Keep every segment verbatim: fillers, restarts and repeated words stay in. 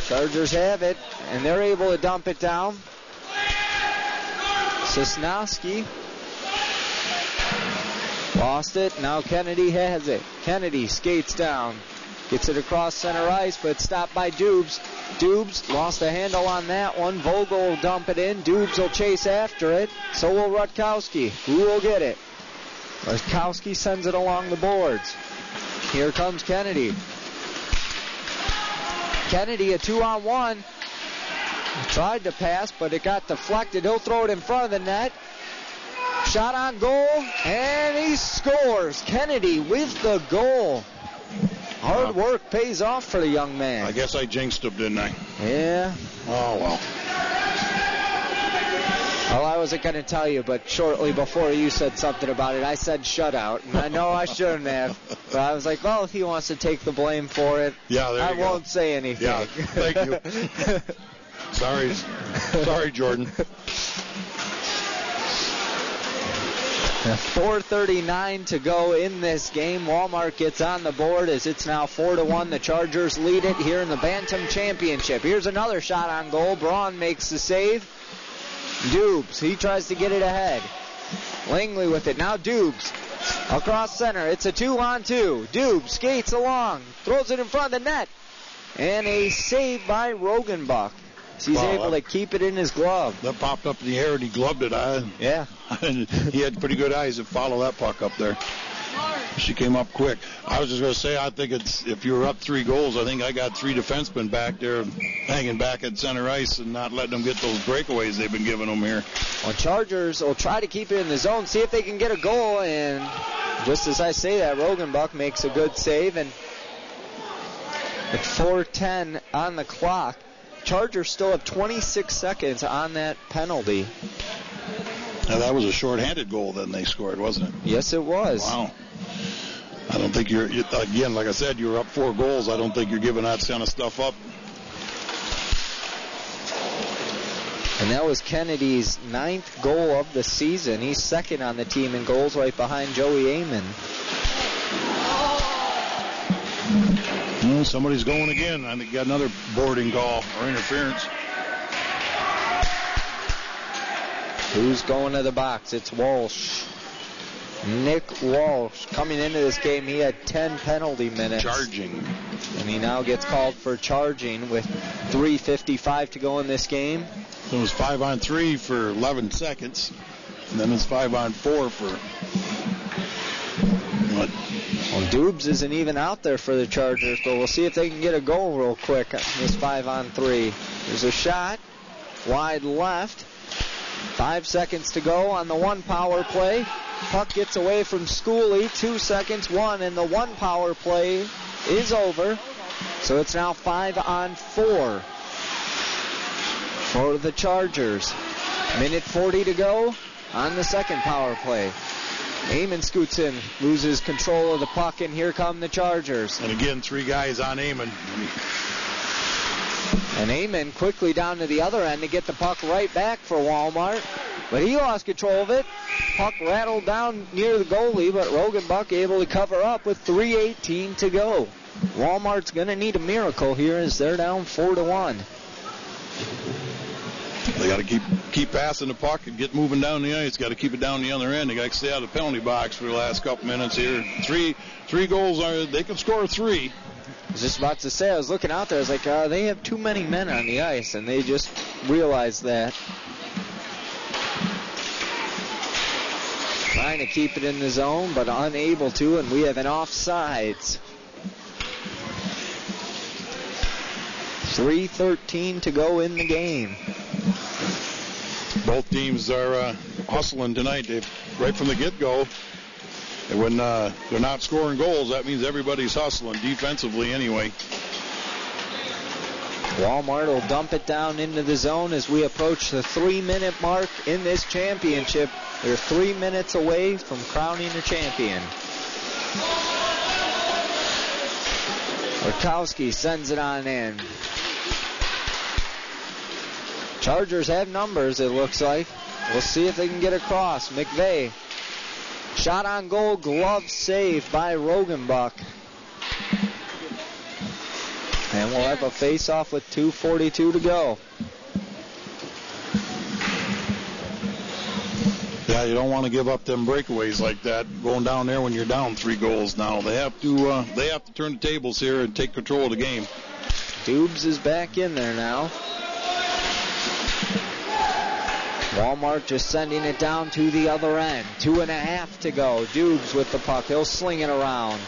Chargers have it, and they're able to dump it down. Sosnowski lost it. Now Kennedy has it. Kennedy skates down. Gets it across center ice, but stopped by Dubes. Dubes lost the handle on that one. Vogel will dump it in. Dubes will chase after it. So will Rutkowski. Who will get it? Rutkowski sends it along the boards. Here comes Kennedy. Kennedy, a two-on-one. Tried to pass, but it got deflected. He'll throw it in front of the net. Shot on goal, and he scores. Kennedy with the goal. Hard work pays off for the young man. I guess I jinxed him, didn't I? Yeah. Oh, well. Well, I wasn't going to tell you, but shortly before you said something about it, I said shutout. And I know I shouldn't have. But I was like, well, if he wants to take the blame for it, yeah, there I you won't go. say anything. Yeah, thank you. Sorry. Sorry, Jordan. four thirty-nine to go in this game. Walmart gets on the board as it's now four to one. The Chargers lead it here in the Bantam Championship. Here's another shot on goal. Braun makes the save. Dubes, he tries to get it ahead. Langley with it. Now Dubes across center. It's a two-on-two. Dubes skates along. Throws it in front of the net. And a save by Rogenbach. He's wow, able that, to keep it in his glove. That popped up in the air and he gloved it. I, yeah. He had pretty good eyes to follow that puck up there. She came up quick. I was just going to say, I think it's if you're up three goals, I think I got three defensemen back there hanging back at center ice and not letting them get those breakaways they've been giving them here. Well, Chargers will try to keep it in the zone, see if they can get a goal, and just as I say that, Rogenbach makes a good save, and at four ten on the clock, Chargers still have twenty-six seconds on that penalty. Now that was a shorthanded goal then they scored, wasn't it? Yes, it was. Wow. I don't think you're, you, again, like I said, you're up four goals. I don't think you're giving that kind of stuff up. And that was Kennedy's ninth goal of the season. He's second on the team in goals, right behind Joey Amon. Mm, somebody's going again. I think got another boarding call or interference. Who's going to the box? It's Walsh. Nick Walsh coming into this game. He had ten penalty minutes. Charging. And he now gets called for charging with three fifty-five to go in this game. It was five on three for eleven seconds. And then it's five on four for what? Well, Dubes isn't even out there for the Chargers, but we'll see if they can get a goal real quick. This five on three. There's a shot. Wide left. Five seconds to go on the one power play. Puck gets away from Schooley. Two seconds, one, and the one power play is over. So it's now five on four for the Chargers. Minute forty to go on the second power play. Amon scoots in, loses control of the puck, and here come the Chargers. And again, three guys on Amon. And Amon quickly down to the other end to get the puck right back for Walmart. But he lost control of it. Puck rattled down near the goalie, but Rogenbach able to cover up with three eighteen to go. Walmart's going to need a miracle here as they're down four to one. They got to keep keep passing the puck and get moving down the ice. Got to keep it down the other end. They got to stay out of the penalty box for the last couple minutes here. Three three goals are they can score three. I was just about to say, I was looking out there, I was like, uh, they have too many men on the ice, and they just realized that. Trying to keep it in the zone, but unable to, and we have an offsides. three thirteen to go in the game. Both teams are uh, hustling tonight. They, right from the get-go, when uh, they're not scoring goals, that means everybody's hustling, defensively anyway. Walmart will dump it down into the zone as we approach the three-minute mark in this championship. They're three minutes away from crowning a champion. Rutkowski sends it on in. Chargers have numbers, it looks like. We'll see if they can get across. McVeigh. Shot on goal, glove saved by Rogenbach. And we'll have a face-off with two forty-two to go. Yeah, you don't want to give up them breakaways like that, going down there when you're down three goals now. They have to uh, they have to turn the tables here and take control of the game. Dubes is back in there now. Walmart just sending it down to the other end. Two and a half to go. Dubes with the puck. He'll sling it around.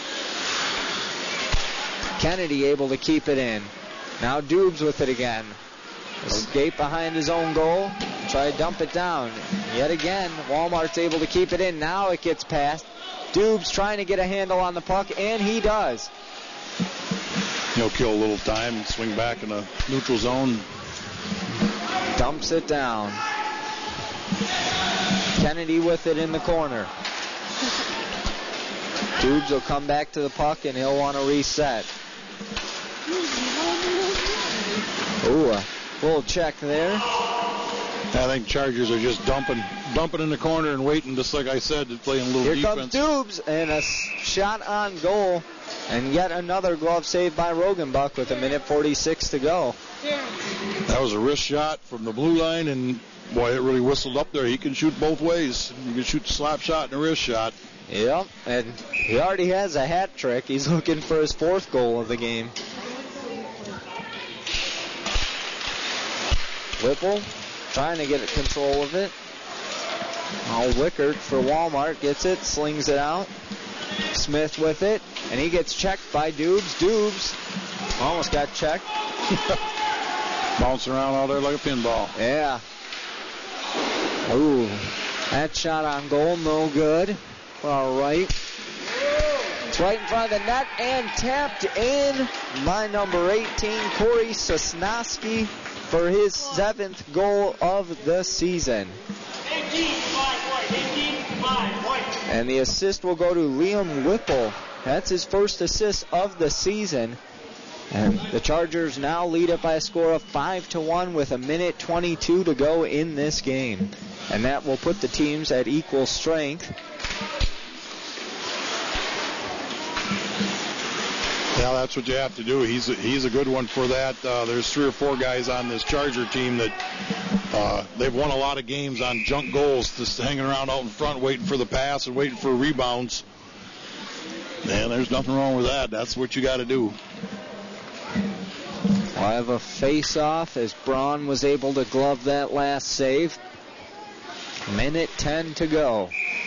Kennedy able to keep it in. Now Dubes with it again. Escape behind his own goal. Try to dump it down. Yet again, Walmart's able to keep it in. Now it gets past. Dubes trying to get a handle on the puck, and he does. He'll kill a little time and swing back in the neutral zone. Dumps it down. Kennedy with it in the corner. Dubes will come back to the puck, and he'll want to reset. Ooh, a little check there. I think Chargers are just dumping dumping in the corner and waiting, just like I said, to play a little Here defense. Here comes Dubes, and a shot on goal. And yet another glove save by Rogenbuck with a minute forty-six to go. That was a wrist shot from the blue line, and boy, it really whistled up there. He can shoot both ways. You can shoot the slap shot and a wrist shot. Yep, and he already has a hat trick. He's looking for his fourth goal of the game. Whipple trying to get control of it. Now Wickert for Walmart gets it, slings it out. Smith with it, and he gets checked by Dubes. Dubes almost got checked. Bouncing around out there like a pinball. Yeah. Ooh, that shot on goal, no good. All right. It's right in front of the net and tapped in by number eighteen, Corey Sosnowski, for his seventh goal of the season. And the assist will go to Liam Whipple. That's his first assist of the season. And the Chargers now lead it by a score of five to one with a minute twenty-two to go in this game. And that will put the teams at equal strength. Yeah, that's what you have to do. He's a, he's a good one for that. Uh, there's three or four guys on this Charger team that uh, they've won a lot of games on junk goals, just hanging around out in front, waiting for the pass and waiting for rebounds. And there's nothing wrong with that. That's what you got to do. We'll have a face-off as Braun was able to glove that last save. Minute ten to go.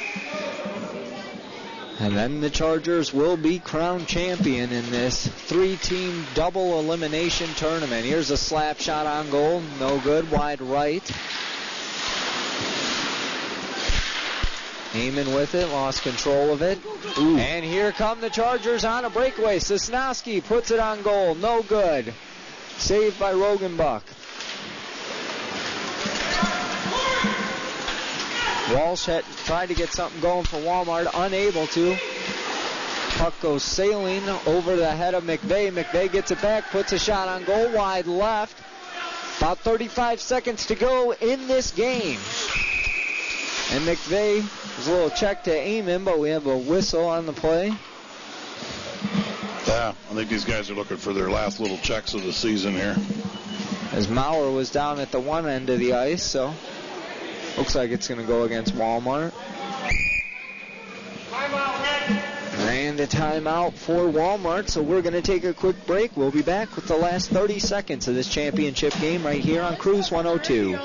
And then the Chargers will be crowned champion in this three-team double elimination tournament. Here's a slap shot on goal. No good. Wide right. Heyman with it. Lost control of it. Ooh. And here come the Chargers on a breakaway. Sosnowski puts it on goal. No good. Saved by Rogenbuck. Walsh had tried to get something going for Walmart, unable to. Puck goes sailing over the head of McVeigh. McVeigh gets it back, puts a shot on goal, wide left. About thirty-five seconds to go in this game. And McVeigh, there's a little check to Amon, but we have a whistle on the play. Yeah, I think these guys are looking for their last little checks of the season here. As Maurer was down at the one end of the ice, so looks like it's going to go against Walmart. And a timeout for Walmart, so we're going to take a quick break. We'll be back with the last thirty seconds of this championship game right here on Cruise one oh two.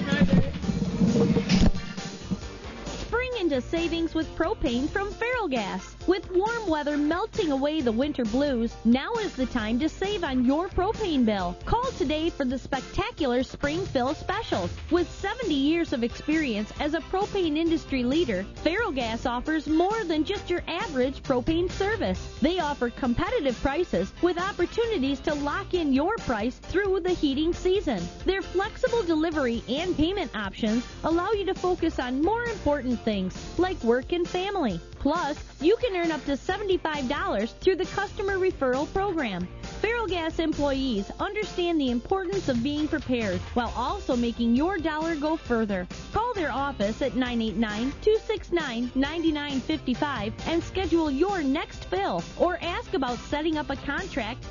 Spring into savings with propane from Ferrellgas. With warm weather melting away the winter blues, now is the time to save on your propane bill. Call today for the spectacular spring fill specials. With seventy years of experience as a propane industry leader, Ferrellgas offers more than just your average propane service. They offer competitive prices with opportunities to lock in your price through the heating season. Their flexible delivery and payment options allow you to focus on more important things like work and family. Plus, you can earn up to seventy-five dollars through the customer referral program. Ferrellgas employees understand the importance of being prepared while also making your dollar go further. Call their office at nine eight nine, two six nine, nine nine five five and schedule your next fill, or ask about setting up a contract